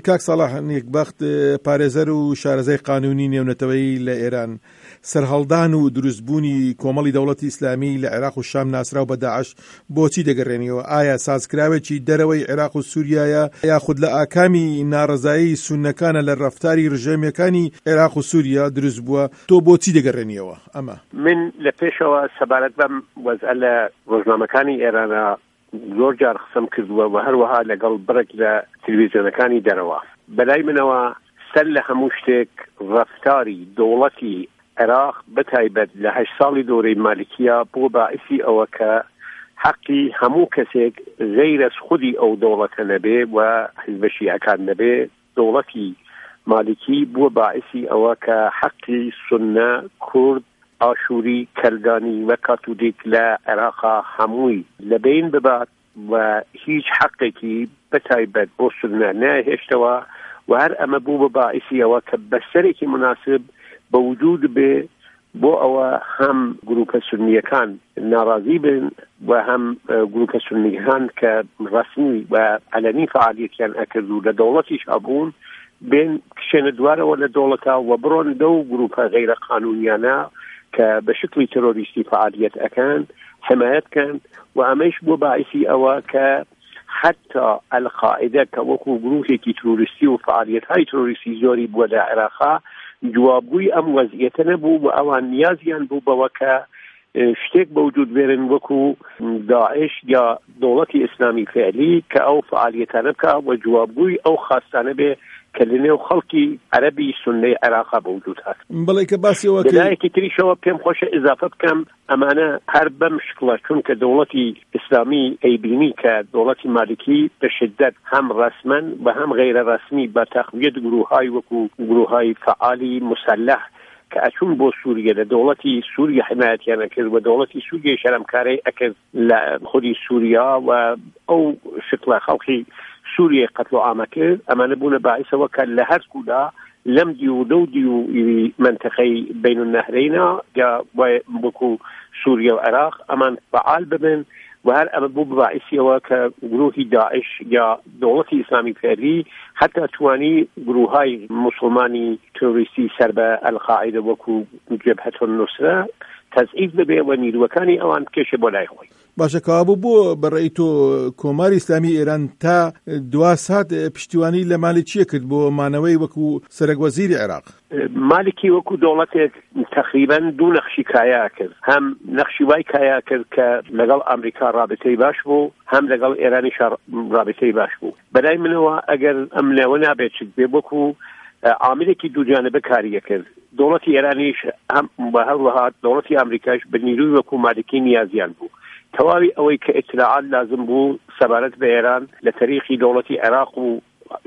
کاک ساڵح نیکبەخت پارێزەر و شارەزای قانونی نێونەتەوەی لە ئێران، سەرهەڵدان و دروستبوونی کۆمەڵی دەوڵەتی ئیسلامی لە عێراق و شام ناسراو بە داعش بۆچی دەگەڕێنیەوە؟ ئایا سازکراوێکی دەرەوەی عێراق و سووریایە یاخود لە ئاکامی ناڕەزایی سوننەکانە لە ڕەفتاری ڕژێمیەکانی عێراق و سووریا دروست بووە؟ تۆ بۆچی دەگەڕێنیەوە ئەمە؟ من لە پێشەوە سەبارەت بەم وەزعە لە ڕۆژنامەکانی ئێرانە زۆر جار قسەم کردووە و هەروەها لەگەڵ بڕێک لە تلڤیزیۆنەکانی دەرەوە. بەلای منەوە سەر لە هەموو شتێک ڕەفتاری دەوڵەتی عێراق بەتایبەت لە 8 ساڵی دۆرەی مالکیە بۆ باعثی ئەوە کە حەقی هەموو کەسێک غەیرە خودی ئەو دەوڵەتە نەبێ و حیزبە شیعەکان نەبێ. دەوڵەتی مالکی بووە باعثی ئەوە کە حەقی سوننە، کورد، ئاشوری، کەلدانی و کاتولیک لە عێراقا هەمووی لەبین ببات و هیچ حەقێکی بەتایبەت بۆ سوننە نەهێشتەوە و هەر ئەمە بوو بە باعثی ئەوە کە بەسەرێکی مناسب بەوجود بێ بۆ ئەوە هەم گروپە سوننیەکان ناڕازی بن و هەم گروپە سوننیەکان کە ڕسمی و عەلەنی فعالیەتیان ئەکرد و لە دەوڵەتیش هەبوون بێن کشێنە دوارەوە لە دەوڵەتە و بڕۆن دەو گروپە غەیرە قانونیانە کە بە شکلی تۆریستی فعالیت ئەکەن حمایەت کەن و ئەمەش بۆ باعثی ئەوە کە حتا القاعدە کە وەکو گروپێکی تۆریستی و فعالیت‌های تۆریستی زۆری بووە لە عێراقا جوابگوی ئەم وەزعیەتە نەبوو و ئەوان نیازیان بوو بەوە کە شتێک بەوجود بێرن وەکو داعش یا دەوڵەتی ئیسلامی فعلی کە ئەو فعالیتانە بکە و جوابگوی ئەو خاستانە بێ کە لەنێو خەڵکی عەرەبی سوننەی عێراقا بەوجود هات. بەڵێ کە باسیەوە لایەکی تریشەوە پێم خۆشە ئیزافە بکەم ئەمانە هەر بەم شکڵە چونکە دەوڵەتی ئیسلامی ئەیبینی کە دەوڵەتی مالکی بە شدت هەم ڕەسمەن و هەم غەیرە ڕەسمی بە تەقویەت گروههای وەکو گروههای فعالی مسلح کە ئەچوون بۆ سووریا لە دەوڵەتی سووریا حمایەتیان ئەکرد و دەوڵەتی سووریا شەرمکاری ئەکرد لە خودی سووریا و ئەو شکڵە خەڵکی سووریا قەتڵ و عامە کرد. ئەمانە بوونە باعثەوە کە لە هەر کودا لەم دی و دەودی و منتەقەی بین النهرینە یا وەکو سووریا و عێراق ئەمان فعال ببن و هەر ئەمە بوو باعثیەوە کە گروهی داعش یا دەوڵەتی ئیسلامی فعلی حتا توانی گروههای مسلمانی تۆریستی سەر بە القاعدە وەکو جبهة النصرة تەزعیف ببێ و نیروەکانی ئەوان بکێشە بۆ لای خۆی. باشە کەوابوو بۆ بەڕێی تۆ کۆماری ئیسلامی ئێران تا 2 سات پشتیوانی لە مالکیە کرد بۆ مانەوەی وەکو سەرۆکوەزیری عێراق؟ مالکی وەکو دەوڵەتێک تقریبا 2 نەخشی کایا کرد. هەم نەخشی وای کایا کرد کە لەگەڵ ئەمریکا رابطەی باش بوو، هەم لەگەڵ ئێرانیش رابطەی باش بوو. بەلای منەوە ئەگەر ئەم لێوە نابێت چ بێ وەکو عاملێکی دووجانبە کاریە کرد. دەوڵەتی ئێرانیش هەم بە هەروەها دەوڵەتی ئەمریکاش بە نیروی وەکو مالکی نیازیان بوو. تەواوی ئەوەی کە ئیطلاعات لازم بوو سەبارەت بە ئێران لە تاریخی دەوڵەتی عێراق و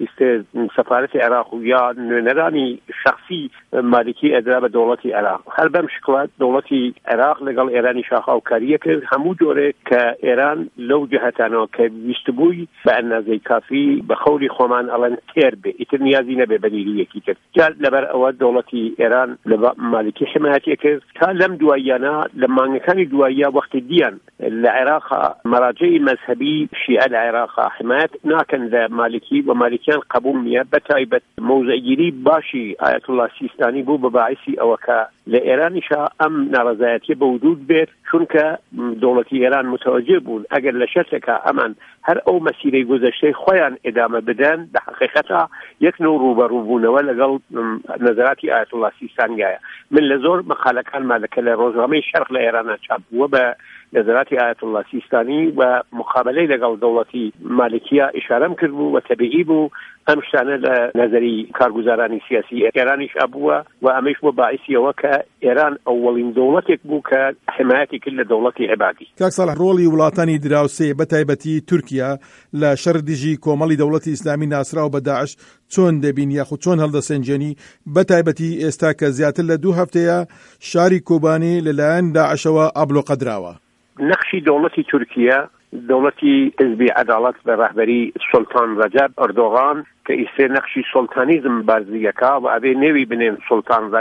سەفارەتی عێراق و یا نوێنەرانی شخصی مالکی ئەدرا بە دەوڵەتی عێراق. هەر بەم شکڵات دەوڵەتی عێراق لەگەڵ ئێرانی شاخاوکاریە کرد هەموو جۆرێک کە ئێران لەو جەهەتانەوە کە ویستبووی بە ئەندازەی کافی بە خەوری خۆمان ئەڵەن تێر بێ ئیتر نیازی نەبێ بە نیرویەکی کرد. جار لەبەر ئەوە دەوڵەتی ئێران لە مالکی حمایەتی کرد تا لەم دواییانە لە مانگەکانی دواییە وەختی دیان لە عێراقا مەراجعی مەذهبی شیعە لە عێراقا حمایەت ناکەن لە مالکی و مالکیان قبول نییە بەتایبەت مۆزەگیری باشی ئایەت الله سیستانی بوو بە باعثی ئەوە کە لە ئێرانیشا ئەم ناڕەزایەتیە بەوجود بێت چونکە دەوڵەتی ئێران متوجه بوون ئەگەر لە شەرتێکە ئەمان هەر ئەو مەسیرەی گذەشتەی خۆیان ئێدامە بدەن لە حقیقەتا یەک نوع ڕوبەڕووبوونەوە لەگەڵ نەزەراتی ئایەت الله سیستانیایە. من لە زۆر مەقالەکانمان کە لە ڕۆژنامەی شەرق لە ئێرانە چاپ بووە بە نظراتی آیت الله سیستانی و مقابله لەگەڵ دەوڵەتی مالکیە ئیشارەم کرد بوو و تەبیعی بوو ئەم شتانە لە نەزەری کارگوزارانی سیاسی ئێرانیش ئەبووە و ئەمەش بۆ باعثیەوە کە ئێران ئەوڵین دەوڵەتێک بوو کە حمایەتی کرد لە دەوڵەتی عێبادی. کاک ساڵح ڕۆڵی وڵاتانی دراوسێ بەتایبەتی تورکیا لە شەردژی کۆمەڵی دەوڵەتی ئیسلامی ناسراو بە داعش چۆن دەبین یاخود چۆن هەڵدەسەنجێنی بەتایبەتی ئێستا کە زیاتر لە 2 هەفتەیە شاری کۆبانی لەلایەن داعشەوە ئابلۆقەدراوە؟ نقشی دەوڵەتی تورکیا دەوڵەتی حزبی عەداڵەت بە ڕەهبەری سولتان ڕەجەب ئەردۆغان کە ئیسێ نقشی سولتانیزم بارزیەکە و ئەبێ نێوی بنێن سولتان ڕەجەب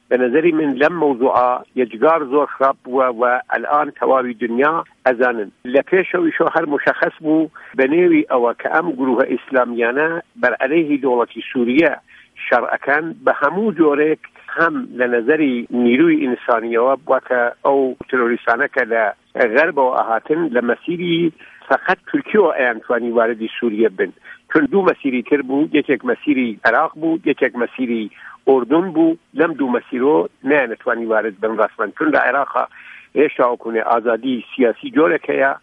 بنظري من لم موضوع يجار زور خراب والآن تواري دنيا أزانن لكيشو يشوهر مشخص بو بنيوي أو كأم قروه إسلاميانا بر عليه دولة سوريا شرع كان بهمو جوريك هم لنظري نيروي إنسانية وكا أو تروريسانك لغرب وأهاتن لمسيري فقط تركيا أنتواني واردي سوريا بن چون دو مسیری تر بود، یک مسیری عراق بود، یک مسیری اردن بود، لم دو مسیرو نه نتوانی وارد بن رسما چون در عراق ایشا کنه آزادی سیاسی جوره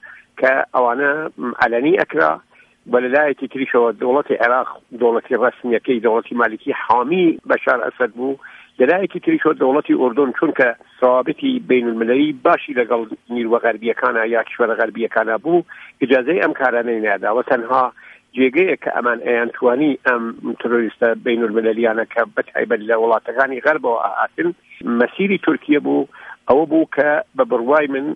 که اوانا علنی اکرا ولله تتری شو دولت عراق دولت رسمیه که دولت مالکی حامی بشار اسد بود لله تتری شو دولت اردن چون که رابطی بین المللی باشی لگل نیرو غربیه کانا یا کشور غربیه کانا بود اجازه امکارانه نده و تنها جێگەیە کە ئەمان ئەیانتوانی ئەم تۆریستە بین المللیانە کە بەتایبەت لە وڵاتەکانی غەربەوە ئاهاتن مەسیری تورکیە بوو ئەوە بوو کە بە بڕوای من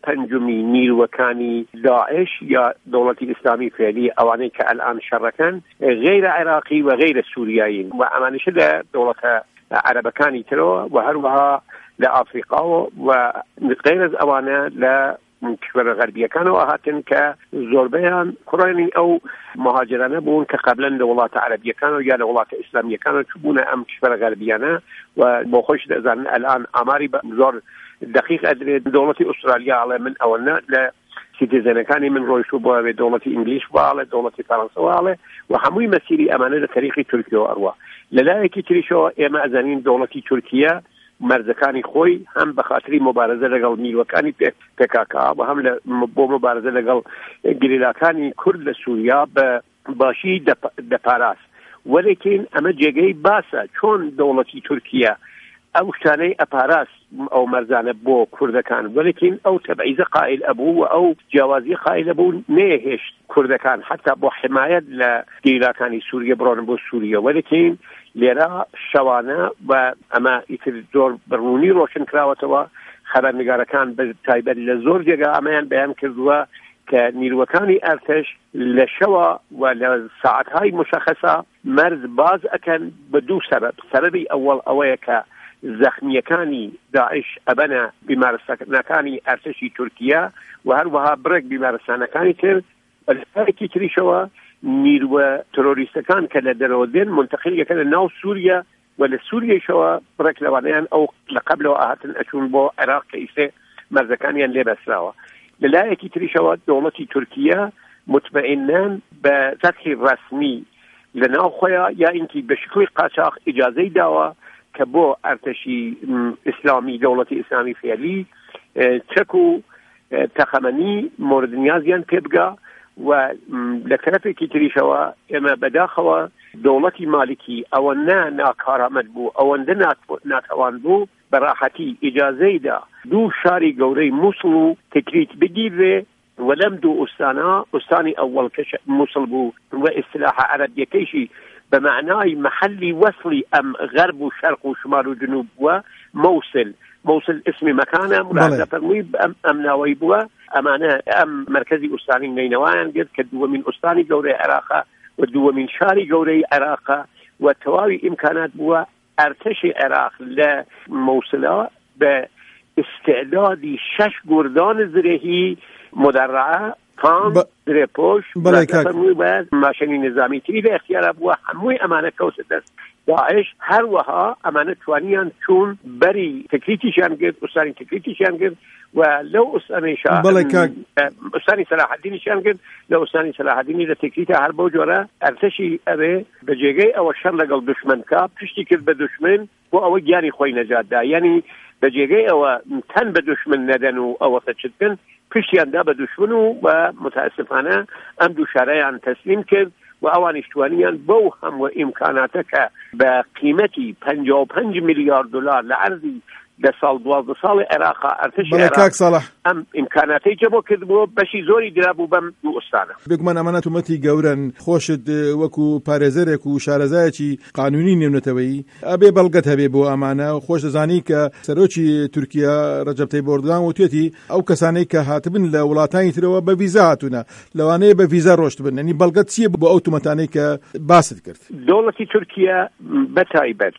3/5 نیروەکانی داعش یا دەوڵەتی ئیسلامی فعلی ئەوانەی کە ئەلان شەڕەکەن غیرە عێراقی و غیرە سووریایین و ئەمانیش لە دەوڵەتە عەرەبەکانی ترەوە و هەروەها لە ئافریقا و غیر ئەوانە لە کشور غربیه کانو هاتن که زوربیان قرآنی او مهاجرانه بون که قبلا لولات عربیه کانو یا لولات اسلامیه کانو چبونه ام کشور غربیانه و بخوش دزن الان اماری زور دقیق ادري دولت استرالیا على من اولنا ل سيتيزنكاني من رويشو بو دولت انجليش وعلى دولت فرنسا وعلى وحموي مسيري امانه تاريخي تركيا واروا للايكي تريشو اما ازانين دولت تركيا مرزەکانی خۆی هەم بە خاتری مبارزە لەگەڵ میلوەکانی پێکاکا و هەم بۆ مبارزە لەگەڵ گریلاکانی کورد لە سووریا بە باشی دەپاراست وەلێکین ئەمە جێگەی باسە چۆن دەوڵەتی تورکیا ئەو شتانەی ئەپاراست ئەو مەرزانە بۆ کوردەکان وەلێکین ئەو تەبعیزە قائل ئەبوو و ئەو جیاوازی قائل ئەبوو نەیەهێشت کوردەکان حتا بۆ حمایەت لە گریلاکانی سووریا بڕۆن بۆ سووریا وەلێکین لێرە شەوانە و ئەمە ئیتر زۆر بڕوونی ڕۆشن کراوەتەوە خەبەرنگارەکان بە تایبەت لە زۆر جێگا ئەمەیان بەیان کردووە کە نیروەکانی ئەرتش لە شەوە و لە ساعەتهای مشخصە مەرز باز ئەکەن بە دوو سەبەبی ئەوەڵ ئەوەیە کە زەخمیەکانی داعش ئەبەنە بیمارستانەکانی ئەرتشی تورکیا و هەروەها بڕێک بیمارستانەکانی تر لەسەرێکی تریشەوە نیروە تۆریستەکان کە لە دەرەوە دێن منتەقیلەکە لە ناو سووریا و لە سووریایشەوە بڕێک لەوانەیان ئەو لە قەبلەوە ئاهاتن ئەچوون بۆ عێراق کە ئیسێ مەرزەکانیان لێ بەسراوە لەلایەکی تریشەوە دەوڵەتی تورکیا مطمئنان بە سەرخی ڕەسمی لە ناو خۆیان یا ئینکی بە شکوی قاچاق ئیجازەی داوە کە بۆ ئەرتەشی ئیسلامی دەوڵەتی ئیسلامی فعلی چەک و تەخەمەنی مورد نیازیان پێ بگا و لە تەرەفێکی تریشەوە ئێمە بەداخەوە دەوڵەتی مالکی ئەوەندە ناکارآمەد بوو ئەوەندە ناتوان بوو بەڕاحەتی ئیجازەیدا دوو شاری گەورەی مووسڵ و تکریت بگیرێ و لەم دوو ئوستانی ئەوەڵ کە مووسڵ بوو و ئیستلاحە عەرەبیەکەیشی بمعنای محلی وصلی ام غرب و شرق و شمال و جنوب و موصل اسم مكانه مراد فرمي ام ناوي بوا امانه ام مركزي استاني نينوان قد كدو من استاني جوري عراقه ودو من شاري جوري عراقه وتواوي امكانات بوا ارتشي عراق لموصله باستعداد 6 گردان زرهی مدرعه تام درپوش باید ماشینی نظامی تری به اختیار بوا هموی امانه کوس دست داعش هر وها امانه توانیان چون بری تکلیتیشان گرد استانی تکلیتیشان گرد و لو استانی استانی صلاح الدینشان گرد لو استانی صلاح الدینی لتکلیت هر بوجوره ارتشی ابه بجیگه او شر لگل دشمن که پشتی کرد به دشمن و او گیانی خوی نجات ده یعنی بجیگه او تن به دشمن ندن و او فتشدن پشتیان دا به دشمن و متاسفانه ام دوشارهان تسلیم کرد و اوانش توانیان بو هم و امکاناتک به قیمتی 55 میلیارد دلار لعرضی ده سال 12 سال عراق ارتش عراق ام امکاناتی جبو کردبو بشی زوری درابو بم دو استانه بگمان امانات امتی گورن خوشد وکو پارێزەرێک و شارەزایەکی قانونی نێونەتەوەی ئەبێ بەڵگەت هەبێ بۆ ئەمانە خۆش دەزانی کە سەرۆکی تورکیا ڕەجەب تەیب ئۆردۆغان وتێتی ئەو کەسانەی کە هاتبن لە وڵاتانی ترەوە بە ڤیزا هاتوونە لەوانەیە بە ڤیزا ڕۆشت بن ینی بەڵگەت چییە بۆ ئەو تومەتانەی کە باست کرد دەوڵەتی تورکیا بەتایبەت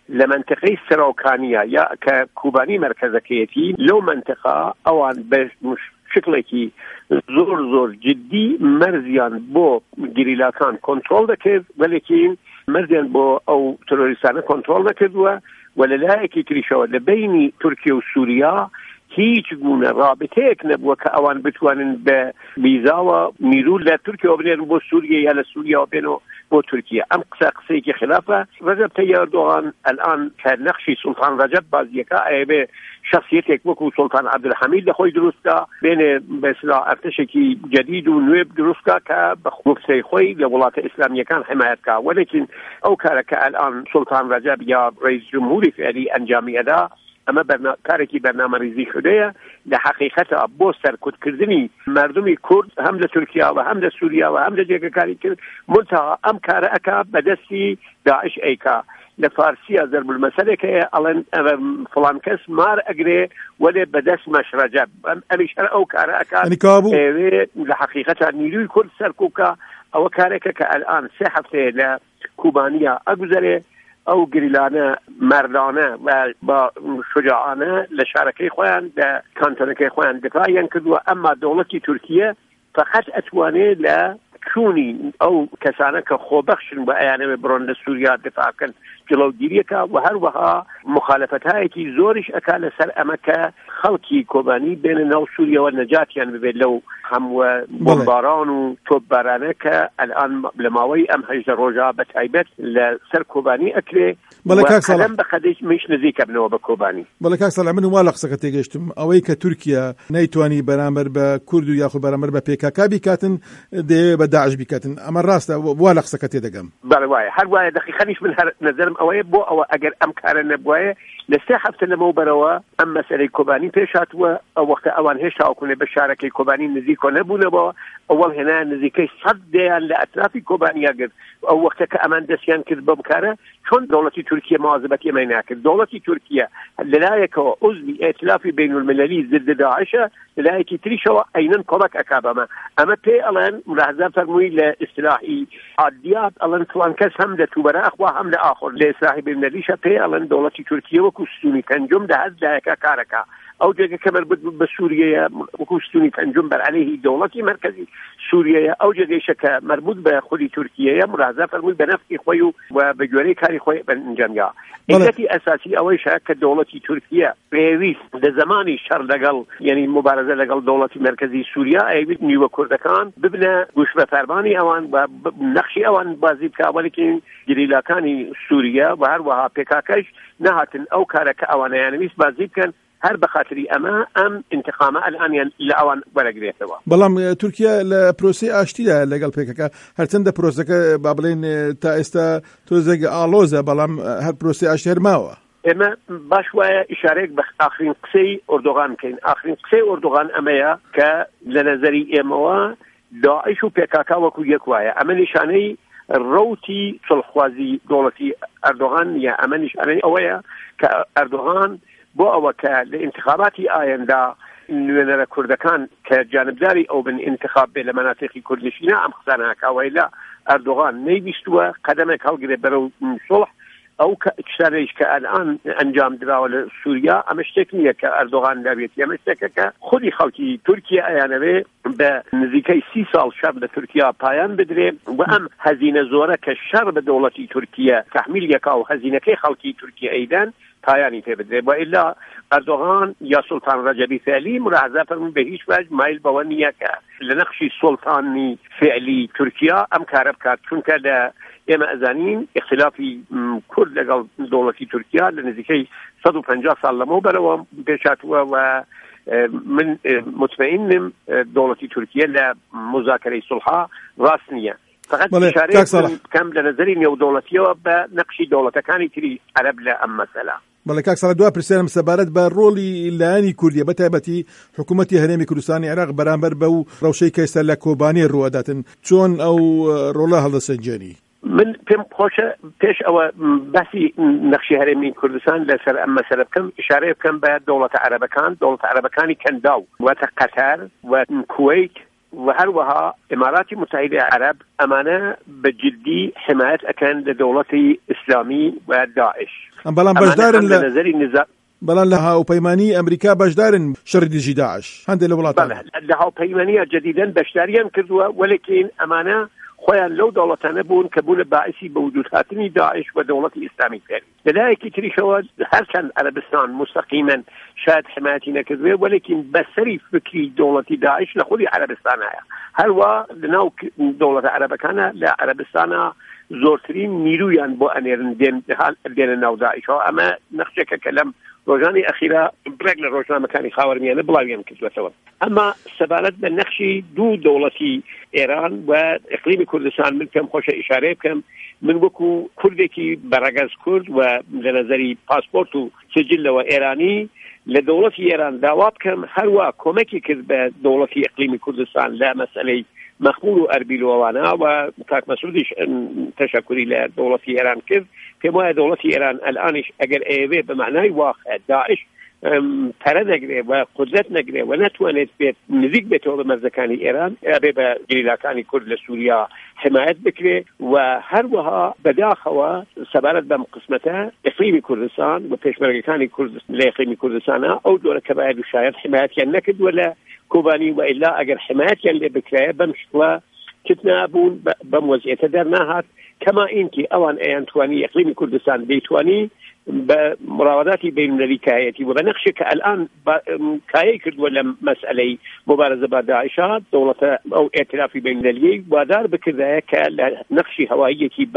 لمنطقه سراوكانيا يا ككوباني مركزكيتي لو منطقه اوان بشكلكي زور جدي مرزيان بو جريلاكان كنترول دكر ولكن مرزيان بو او تروريستان كنترول دكر وللايكي تريشو لبين تركيا وسوريا هیچ گونه رابطه نبوه که اوان بتوانن به ویزا و میرو لترکیه و بنیرن بو سوریه یا لسوریه و بینو بو ترکیه ام قصه که خلافه رجب طيب اردوغان الان که نقشی سلطان رجب بازیکا ایبه شخصیت وکو سلطان عبدالحمید لخوی درسته بین بسلا ارتشکی جدید و نویب درسته که بخوفسه خوی لولات اسلامیه کان حمایت که ولیکن او که الان سلطان رجب یا رئیس جمهوری فعلی انجامی ادا اما کارکی برنامه ریزی شده لحقیقت بو سرکوت کردنی مردمی کرد هم لترکیه و هم لسوریه و هم لجگه کاری کرد منتها ام کار اکا بدستی داعش ایکا لفارسی ضرب المثل که الان فلان کس مار اگره ولی بدست مش رجب امیشار او کار اکا لحقیقت نیروی کرد سرکوکا او کارکا که الان 3 هفته لکوبانیا اگذره او گریلانه مردانه و با شجاعانه لشاركي خوان ده كانتونكي خوان دفاعيا كدوا اما دولتي تركيا فقط اتواني لكوني او كسانه كخوبخشن بأيانه برون لسوريا دفاع كان جلوگیریکا و هر وها مخالفتهایی که زورش اکال سر امکا خلقی کوبانی بین نو سوریا و نجاتیان ببین لو هم و بمباران و توببارانه که الان لماوی ام هجد روژا بتایبت لسر کوبانی اکلی و قدم بخدش مش نزیک ابنو بکوبانی بله که اصلا منو مالق سکتی گشتم اوی که ترکیا نیتوانی برامبر با کردو یا خو برامبر با پیکاکا بیکاتن ده با داعش بیکاتن اما راست والق سکتی دگم بله وای هر وای دقیقا نیش من هر نظرم اوه بو او اگر امکار نبوه لسه هفته لمو بروا ام مسئله کوبانی پیشات و وقت اوان هشتا کنه به شارکه کوبانی نزیکو نبونه با اول هنا نزیکه صد دیان لأطراف کوبانی اگر او وقت که امان دستیان کرد بمکاره چون دولتی ترکیه مواظبتی امینه کرد دولتی ترکیه للايك عضو ائتلاف بين المللي ضد داعش للايك تريشوا اينن كوبك اكابما اما تي الان ملاحظه فرموي لاصلاحي عاديات الان فلان كس هم لتوبرا اخوا هم لاخر لاصلاحي بالمللي شتي الان دولتي تركيا وكستوني تنجم ده هذا كاركا او جاك كمان بسوريا وكستوني تنجم بر عليه دولتي مركزي سوريا او جاك شك مربوط بخلي تركيا ملاحظه فرموي بنفس اخويو وبجوري كاري خوي بنجميا التي اساسي اول شك دولتي تركيا بيويس لزماني شر لقل يعني مبارزه لقل دولتي مركزي سوريا اي نيو كردكان ببنى گوش بفرماني اوان نقشي اوان بازيبكا ولكن جريلاكاني سوريا وهر وها بيكاكش نهاتن او كارك اوان يعني مش بازيبكن هر بخاطري اما ام انتقامه الان لاوان ورقريتوا بلام تركيا لبروسي اشتيدا لقل بيكاكا هر تند بروسكا بابلين تا استا توزق الوزا بلام هر بروسي اشهر ماوا اما باشوية اشارك باخرين قسي اردوغان كاين اخرين قسي اردوغان امايا ك لنظري اموا داعش و بيكاكا وكو يكوايا اما نشاني روتي صلخوازي دولتي اردوغان يا اما نشاني اويا كاردوغان بو اوكا لانتخاباتي آيندا نوێنەرە کوردەکان کە جانبداری ئەو بن انتخاب بێ لە مەناتێکی کوردنشینە ئەم قسانەکە وەیلا ئەردۆغان نەیویستووە قەدەمێک هەڵگرێ بەرەو سڵح ئەو شتانەیش کە ئەلان ئەنجام دراوە لە سووریا ئەمە شتێک نییە کە ئەردۆغان دابێتی ئەمە شتێکە کە خودی خەڵکی تورکیا ئەیانەوێ بە نزیکەی 30 ساڵ شەر لە تورکیا پایان بدرێ و ئەم هەزینە زۆرە کە شەر بە دەوڵەتی تورکیا تەحمیل یەکا و هەزینەکەی خەڵکی تورکیا ئەیدان پایانی پێ بدرێ وإلا ئەردۆغان یا سلطان رەجەبی فعلی ملاحظە فەرمووی بە هیچ وجه مایل بەوە نییە کە لە نەخشی سلطانی فعلی تورکیا ئەم کارە بکات چونکە لە ئێمە ئەزانین اختلافی کورد لەگەڵ دەوڵەتی تورکیا لە نزیکەی 150 ساڵ لەمەوە بەرەوە پێشاتووە و من مطمئنم دولتي تركيا لا مذاكرة صلحة راسنية فقط إشارة كم لنظرين يو دولتي وبنقشي دولة كانت تري عرب لا أم مسألة بەڵێ کاک سەڵات دوا پرسیارم سەبارەت بە ڕۆڵی لایەنی کوردیە بەتایبەتی حکوومەتی هەرێمی کوردستانی عێراق بەرامبەر بە و ڕەوشەی کە ئێستا لە کۆبانێ ڕواداتن چۆن ئەو ڕۆڵە هەڵدەسەنجێنی من پێم خۆشە پێش ئەوە باسی نەخشی هەرێمی کوردستان لەسەر ئەم مەسەلە بکەم ئیشارە بکەم بە دەوڵەتە عەرەبەکان دەوڵەتە عەرەبەکانی کەنداو واتە قەتار و کوێیت وهروها إمارات متحدة عرب أمانة بجدي حماية أكان لدولة إسلامي وداعش بلان بجدار بلان لها وبيماني أمريكا بجدار شر ديجي داعش هندي الولايات لها وبيمانية جديدا بجداريا كذوا ولكن أمانة خويا لو دولتنا بون كبول باعثي بوجود هاتني داعش ودولة الإسلامية ثاني لذلك تريشوا هل كان عربستان مستقيما شاد حمايتنا كذا ولكن بسري فكري دولة داعش نخلي عربستان هل هو لناو دولة عرب كان لا عربستان زورترين ميلويان بو أنيرن دين ناو داعش أما نخشك كلام روجاني أخيرا برقل روجنا مكاني خاورميان بلاويان كذا سوا أما سبالت بالنخشي دو دولة إيران وإقليم كردستان من كم خوش إشارة كم من وكو كردكي برغز كرد ولنظري باسبورت سجل وإيراني لدولة إيران دعوات كم هروا كومكي كذب دولة إقليم كردستان لا مسألة مخمول أربيل ووانا وكاك مسعودش تشكري لدولة إيران كذب كما دولة إيران الآن أجر أيوة بمعنى واقع داعش پرنگره و قدرت نگره و نتوانید بیت نزدیک بتو به مزدکانی ایران به گریلاکانی کرد لسوریا حمایت بکره و هر وها بداخوا سبارت بم قسمته اقلیم کردستان و پیشمرگکانی کردستان لاقلیم کردستان او دوره کباید شاید حمایت نکد ولا کوبانی و الا اگر حمایت بکره بمشکل كتنا بون بموزعته درناهات كما إنتي أوان أنتواني إقليم كردستان بيتواني بمراوداتي بين الملكاياتي وبنخشك الآن كاي كرد ولا مسألة مبارزة بداعش دولة أو ائتلاف بين الملكي ودار بكذا كنخشي هوائيتي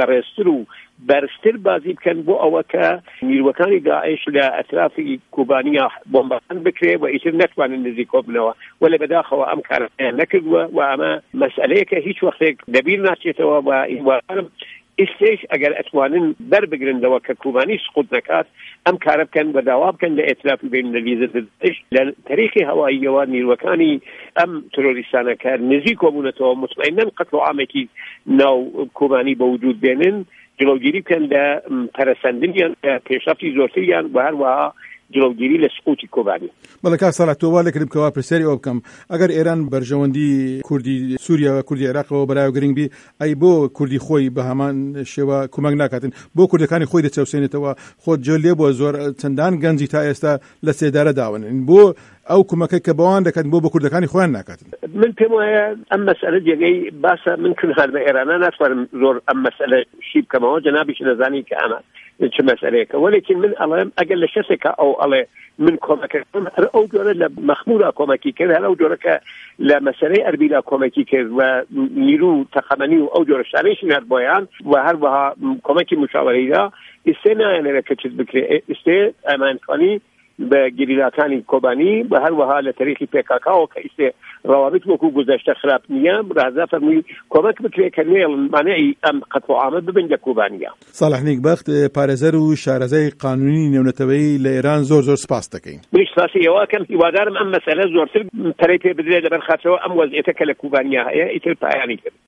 برستر بازي كان بو أوكا ميلوكاني داعش لأطراف كوبانيا بومبان بكري وإيترنت وان النزيكو بنوا ولا بداخل أمكان نكد وأما مسألة كهيش وقتك دبير ناتشتوا وإيوان استيش اگر اتوانن در بگرن دوا كوباني سقوط نكات ام كارب كان ودواب كان لاتلاف بين الفيزا ايش لتاريخ هوائي واني وكاني ام تروريستانا كان نزيكو مونتو مطمئنا قتل عامكي نو كوباني بوجود بينن جلوگیری كان دا پرسندنيان پیشرفتی زورتیان و هر وها جلوگیری لسقوطی کوبانی. بله که سال تو ولی کرد که پرسری او کم اگر ایران برجواندی کردی سوریا و کردی عراق و برای گرینگ بی ای بو کردی خوی به همان شوا کمک نکاتن بو کردی کانی خوی دچ حسین تو خود جلی بو زور چندان گنجی تا است لسیداره داون بو او کمک که بوان دکن بو کردی کانی خوان نکاتن من پیمو ام مسئله دیگه باسا من کن هر به ایران نتوان زور ام مسئله شیب کما جنابش نزانی که انا چه مسئله که ولیکن من علم اگر شسک او علم من كومك او جوره مخموره كومكي كذا او جوره لمساله اربيلا كومكي كذا وميرو تخمني او جوره شاريش نهر بيان وهربها كومكي مشاوريدا استنا يعني كتب بكري است امان فاني بجريلاتاني كوباني وهربها لتاريخ بيكاكا او كاست روابط وكو گذشته خراب نيام راځه فرمي كومك بكري كنيل معنی ام قطع عامه ببنجه كوبانيا صالح نیک بخت پارێزەر و شارەزای قانونی نێونەتەوەی لە ئێران زۆر سپاس دەکەین مش سپاسی ئێوە کەم هیوادارم ئەم مەسەلە زۆرتر پەرەی پێ بدرێت لەبەر خاطرەوە ئەم وەزعیەتە کە لە کوبانیا هەیە ئیتر پایانی کرد